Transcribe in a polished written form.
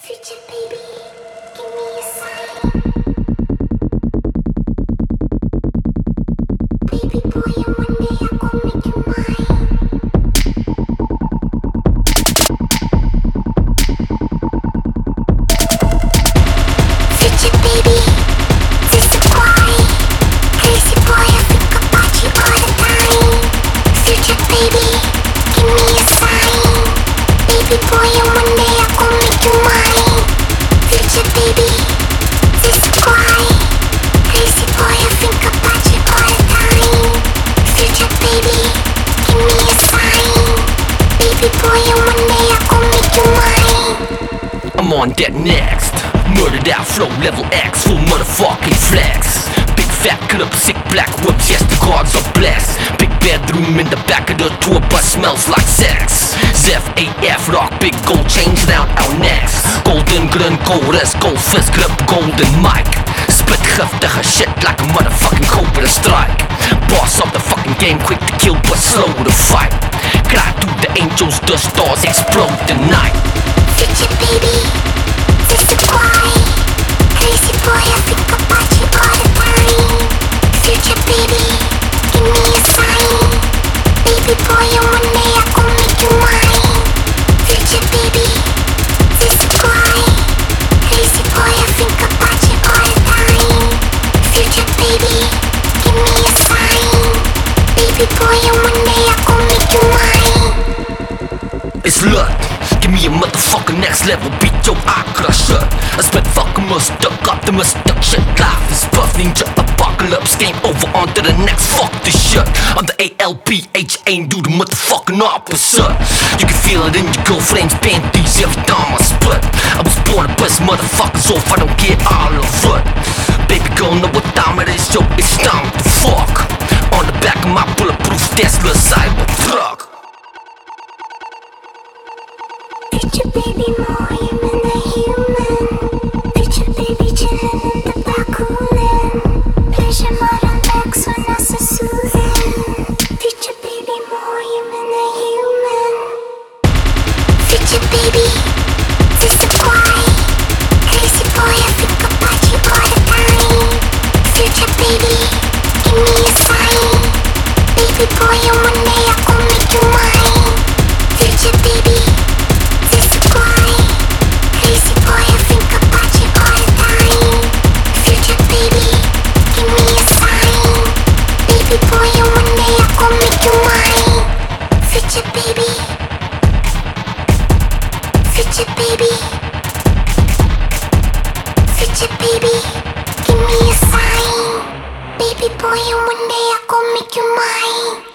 Future baby, give me a sign. Baby boy, and one day I gon' make you mine. Future baby, this is why. Crazy boy, I think about you all the time. Future baby, give me a sign. Baby boy, and one day I gon' make you mine. Future baby, this is why. Crazy boy, I think about you all the time. Future baby, give me a sign. Baby boy, and one day I gon' make you mine. I'm on that next. Murdered out flow level X, full motherfucking flex. Big fat club, sick black whips, yes the gods are blessed. Big bedroom in the back of the tour bus smells like sex. Zef AF rock, big gold chains down our necks. Golden gun, gold as gold fist grip, golden mic. Spit giftige shit like a motherfucking cobra strike. Boss of the fucking game, quick to kill but slow to fight. Cry to the angels, the stars explode tonight. Future baby, this is why. Crazy boy, I think about you all the time. Future baby, give me a sign. Baby boy, and one day I gon' make you mine. Future baby, this is why. Crazy boy, I think about you all the time. Future baby, give me a sign. Baby boy, and one day I gon' make you mine. It's lut. Give me a motherfucking next level beat, yo, I crusher. I spit fucking stuck, optimus stuck shit. Life is puff, ninja apocalypse. Game over, on to the next, fuck this shit. I'm the ALPHA, do the motherfucking opposite. You can feel it in your girlfriend's panties every time I split. I was born to piss motherfuckers off, I don't get all of it. Baby girl, know what time it is, yo, it's time to fuck. On the back of my bulletproof Tesla Cybertruck. Future baby, more human than human. Future baby, chillin' in the back, coolin'. Pleasure modern legs are not so soothing. Future baby, more human than human. Future baby, this is why. Crazy boy, I think about you all the time. Future baby, give me a sign. Baby boy, and one day I gon' make you mine. Future baby, this is why. Crazy boy, I think about you all the time. Future baby, give me a sign. Baby boy, and one day I gon' make you mine. Future baby, future baby, future baby, give me a sign. Baby boy, and one day I gon' make you mine.